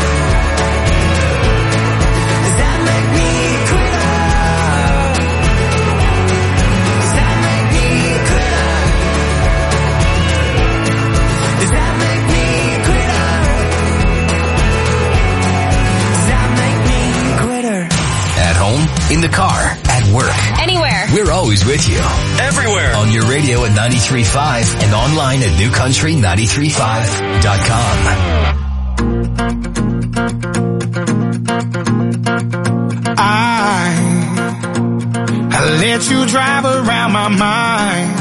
Does that make me a quitter? Does that make me a quitter? Does that make me a quitter? Does that make me a quitter?
At home, in the car, at work.
Anywhere.
We're always with you.
Everywhere.
On your radio at 93.5 and online at newcountry935.com.
I let you drive around my mind.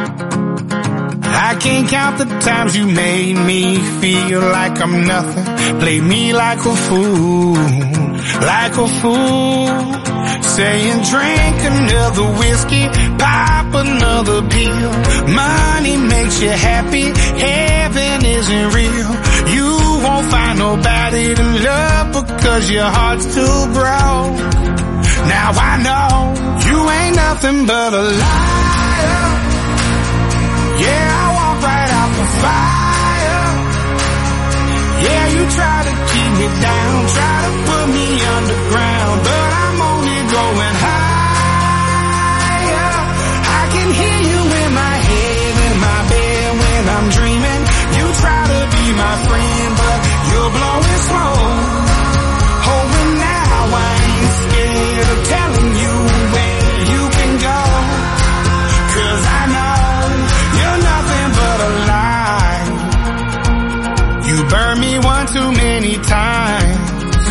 I can't count the times you made me feel like I'm nothing. Play me like a fool, like a fool. Saying drink another whiskey, pop another pill. Money makes you happy, heaven isn't real. You won't find nobody to love because your heart's too broke. Now I know you ain't nothing but a liar. Yeah, I walk right out the fire. Yeah, you try to keep me down, try to put me underground, but I'm only going higher. I can hear you in my head, in my bed when I'm dreaming. You try to be my friend, but you're blowing smoke. Oh, and now I ain't scared of telling you where you can go, 'cause I know you're nothing but a lie. You burned me one too many times,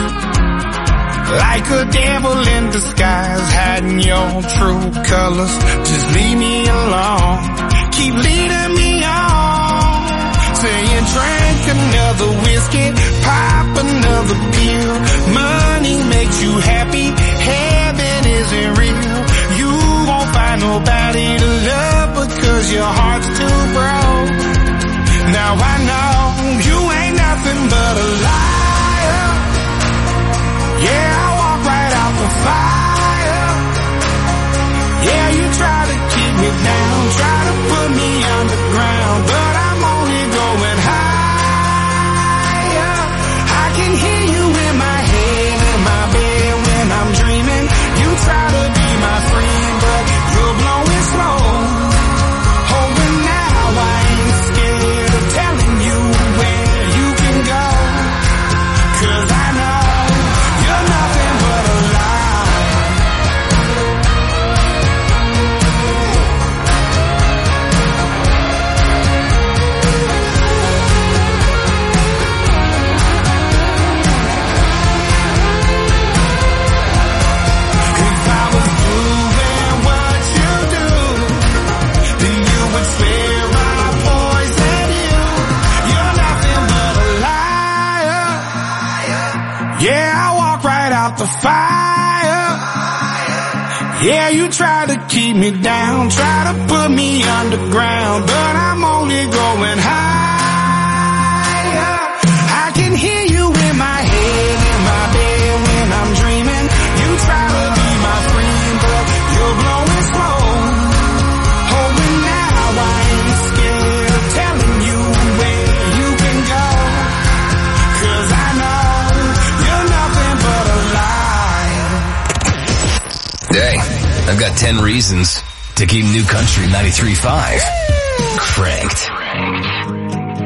like a devil in disguise, hiding your true colors. Just leave me alone, keep leading me on. Saying drink another whiskey, pop another pill. Money makes you happy, heaven isn't real. You won't find nobody to love because your heart's too broke. Now I know you ain't nothing but a liar. Yeah, I walk right out the fire. Yeah, you try to keep me down, try to put me underground, but I'm only going higher. I can hear you in my head, in my bed when I'm dreaming. You try to be my friend, but you're blowing smoke. Oh, and now I ain't scared of telling you where you can go, 'cause I know you're nothing but a lie. If I was doing what you do, then you would swear I poisoned you. You're nothing but a liar. Yeah, I walk right out the fire. Yeah, you try to keep me down, try to put me underground, but I'm only going higher. I can hear you in my head, in my bed when I'm dreaming. You try to be my friend, but you're blowing smoke. Oh, and now I ain't scared of telling you where you can go, 'cause I know you're nothing but a lie.
Hey, I've got 10 reasons to keep New Country 93.5 cranked.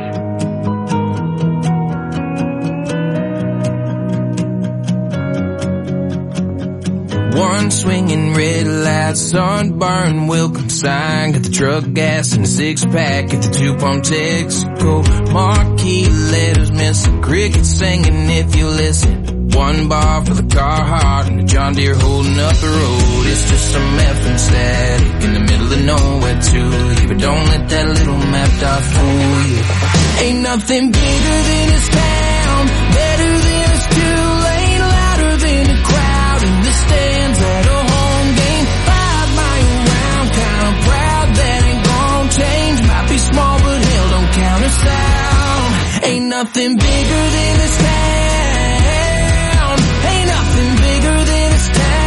One swinging red light, sunburn, welcome sign. Got the truck gas and a six-pack, got the two-pump Texaco. Marquee letters, missing crickets singing if you listen. One bar for the Carhartt and the John Deere holding up the road. It's just some FM static in the middle of nowhere to you. But don't let that little map dot fool you. Ain't nothing bigger than this town, better than this two-lane, louder than the crowd in the stands at a home game. 5 mile round, kinda proud that ain't gon' change. Might be small but hell don't count us out. Ain't nothing bigger than this town. Ain't nothing bigger than this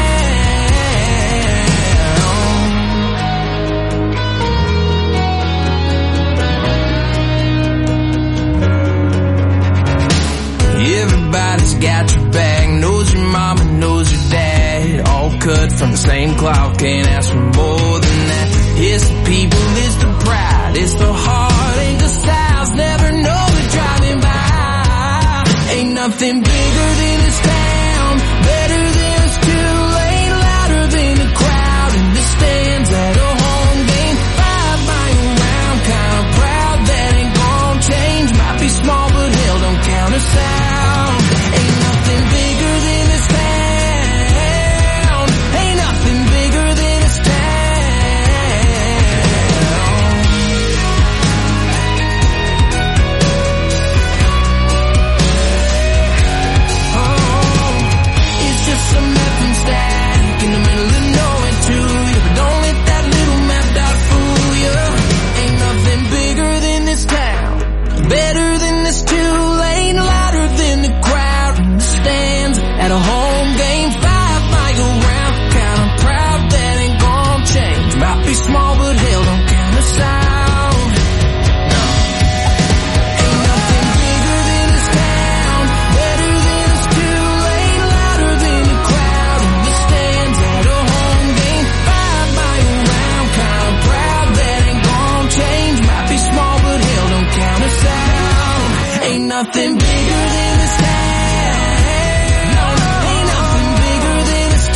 town. Everybody's got your back, knows your mama, knows your dad. All cut from the same cloth, can't ask for more than that. It's the people, it's the pride, it's the heart, ain't the styles, never know they're driving by. Ain't nothing bigger than this town, better than this two-lane, louder than the crowd in the stands at a home game. 5 mile round, kinda proud that ain't gon' change. Might be small but hell don't count us out. Ain't nothing bigger than this town. Ain't nothing bigger than this town. It's just some nothing static in the middle of nowhere to you. But don't let that little map dot fool you. Ain't nothing bigger than this town, better than this two-lane, louder than the crowd in the stands at a home game. 5 mile round, kinda proud that ain't gon' change. Might be small but hell don't count us out. Ain't nothing bigger than this town, better than this two-lane, louder than the crowd in the stands at a home game. 5 mile round, kinda proud that ain't gon' change. Might be small but hell don't count us out. Ain't nothing bigger than this town. No, ain't nothing bigger than this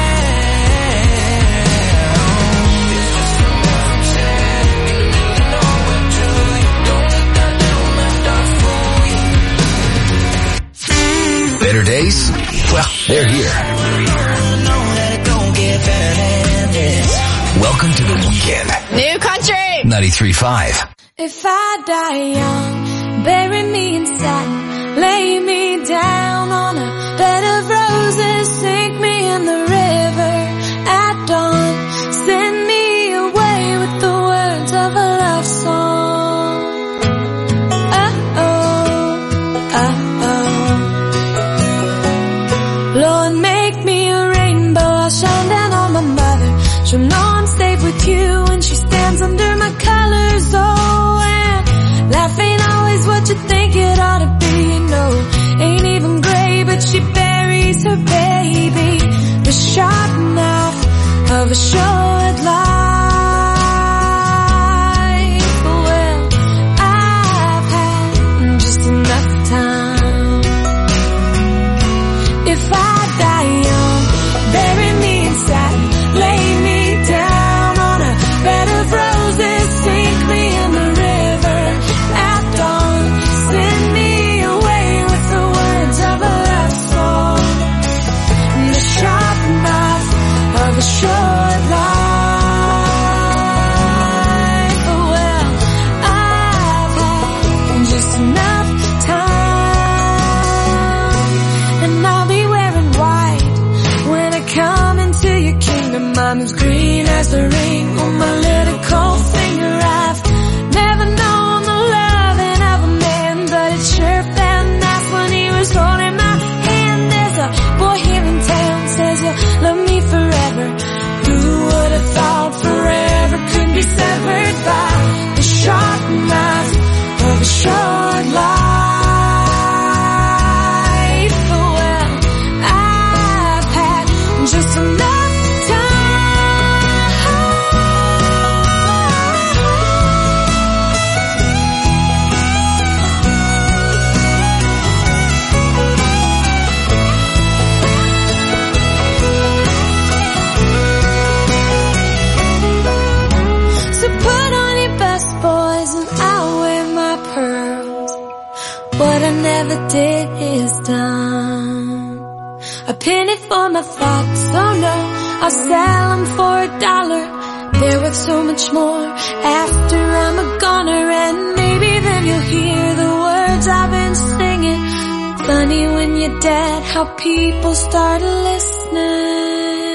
town.
Better days? Well, they're here. Welcome to the weekend.
New country.
93.5.
If I die young, bury me in satin, lay me down on a bed of roses, sink me in the river at dawn, send me away with the words of a love song. Lord, make me a rainbow, I'll shine down on my mother. She'll know I'm safe with you when she stands under my colors. Oh, and life ain't always what you think it ought to be. No, ain't even gray, but she buries her baby. The sharp knife of a short life. Well, I've had just enough time. If I die young, bury me in satin, lay me down on a bed of roses, sink me in the river at dawn, send me away with the words of a love song. The sharp knife of a short life. Well, I've had just enough time, and I'll be wearing white when I come into your kingdom. I'm as green as the ring on my little cold finger. I've never known the loving of a man, but it sure felt nice when he was holding my hand. There's a boy here in town says you'll love me forever. Who would have thought forever could be severed by the sharp knife of a short life? Well, I've had just enough time. did is done. A penny for my thoughts, oh no, I'll sell them for $1. They're worth so much more after I'm a goner, and maybe then you'll hear the words I've been singing. Funny when you're dead, how people start listening.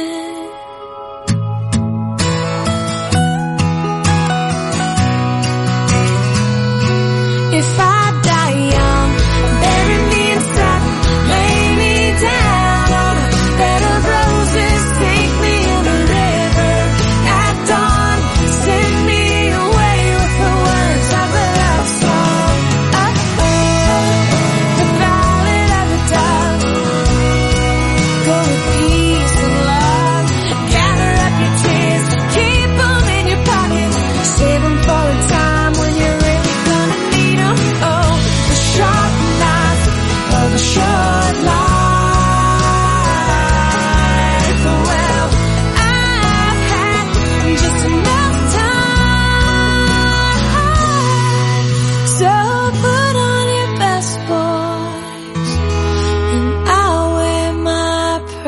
If I die young, bury me in satin, lay me down on a bed of roses, take me in the river at dawn, send me away with the words of a love song. The ballad of the dove, go with peace and love, gather up your tears, keep them in your pocket, save them for a time when you're really gonna need them. Oh, the sharp knife of a short life. Well, I've had just enough time, so put on your best boys, and I'll wear my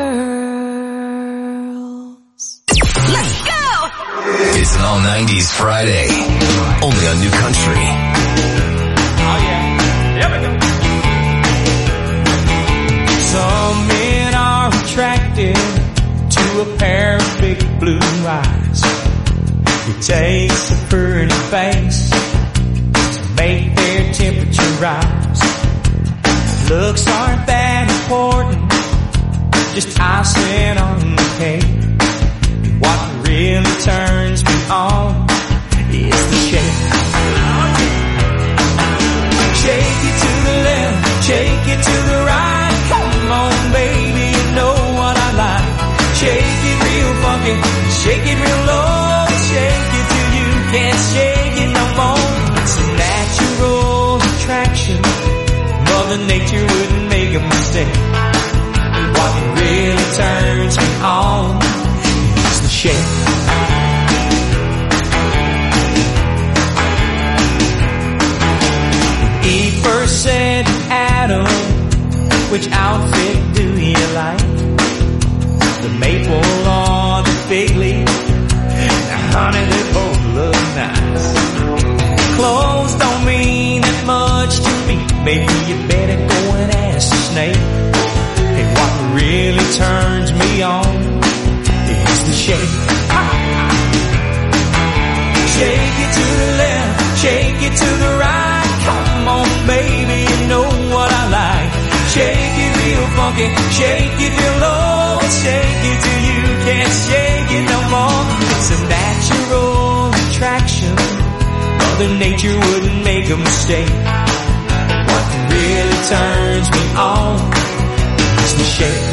pearls.
Let's go! It's an all 90s Friday, only on New Country.
Some men are attracted to a pair of big blue eyes. It takes a pretty face to make their temperature rise. Looks aren't that important, just icing on the cake. What really turns me on is the shake. Shake it to the left, shake it to the right. Come on, baby, you know what I like. Shake it real funky, shake it real low, shake it till you can't shake it no more. It's a natural attraction, Mother Nature wouldn't make a mistake. What really turns me on is the shake. Eve first said to Adam, which outfit do you like? The maple or the fig leaf? Now honey, they both look nice. Clothes don't mean that much to me, maybe you better go and ask the snake. And what really turns me on is the shake. Shake it to the left, shake it to the right. Come on, baby, you know what I like. Shake it real funky, shake it real low, shake it till you can't shake it no more. It's a natural attraction, Mother Nature wouldn't make a mistake. What really turns me on is the shake.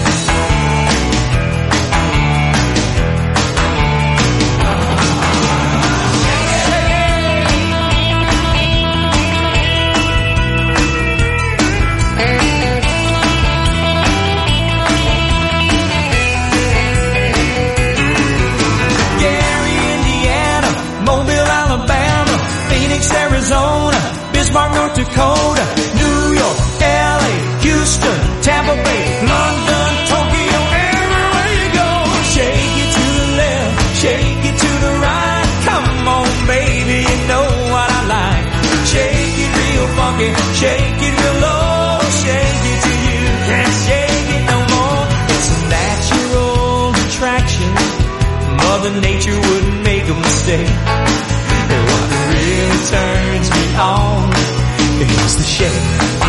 Arizona, Bismarck, North Dakota, New York, LA, Houston, Tampa Bay, London, Tokyo, everywhere you go. Shake it to the left, shake it to the right. Come on, baby, you know what I like. Shake it real funky, shake it real low, shake it till you can't shake it no more. It's a natural attraction, Mother Nature wouldn't make a mistake. What really turns me on is the shake.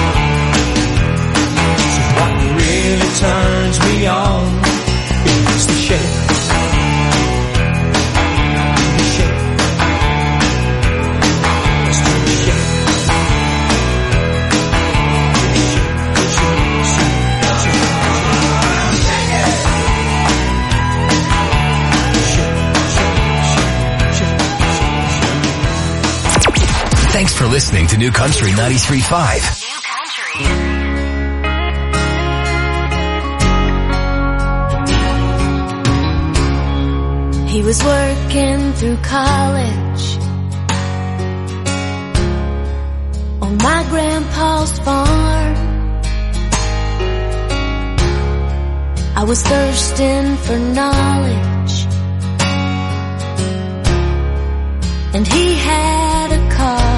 So what really turns me on is the shake. The shake. Let's do the shake.
Thanks for listening to New Country 93.5.
He was working through college on my grandpa's farm. I was thirsting for knowledge, and he had a car.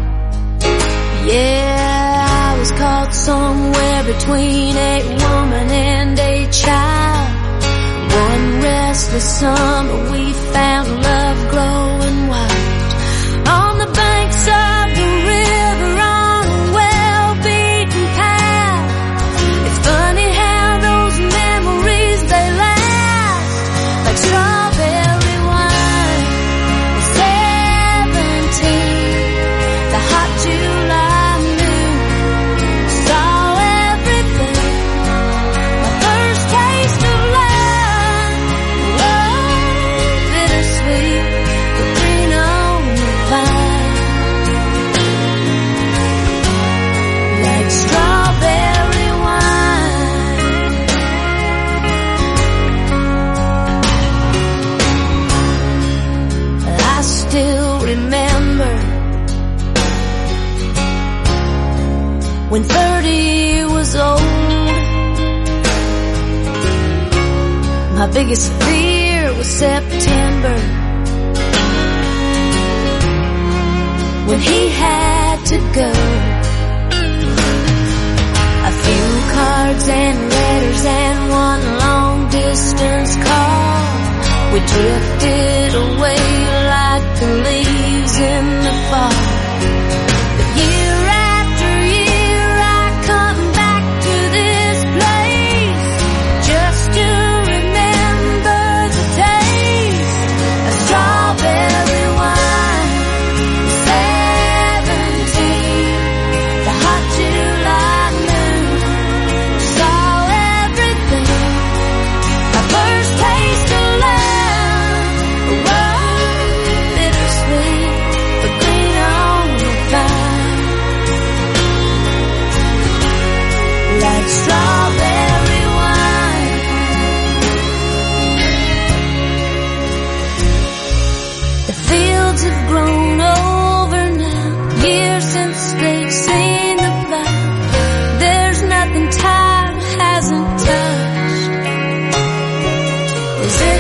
Yeah, I was caught somewhere between a woman and a child. One restless summer we found love growing wild on the banks of the river, on a well-beaten path. It's funny how those memories, they last like strawberry wine. At 17, the hot July moon saw everything. My first taste of love, bittersweet, but green on the vine, like strawberry wine. I still remember when 30 was old. My biggest fear was September, when he had to go. A few cards and letters and one long distance call. We drifted away like the leaves in the fall. But year after year I come back to this place just to remember the taste of strawberry wine. 17, the hot July moon saw everything. My first taste of love, bittersweet, but green on the vine, like strawberry wine. The fields have grown over now, years since they've seen the plow. There's nothing time hasn't touched. Is it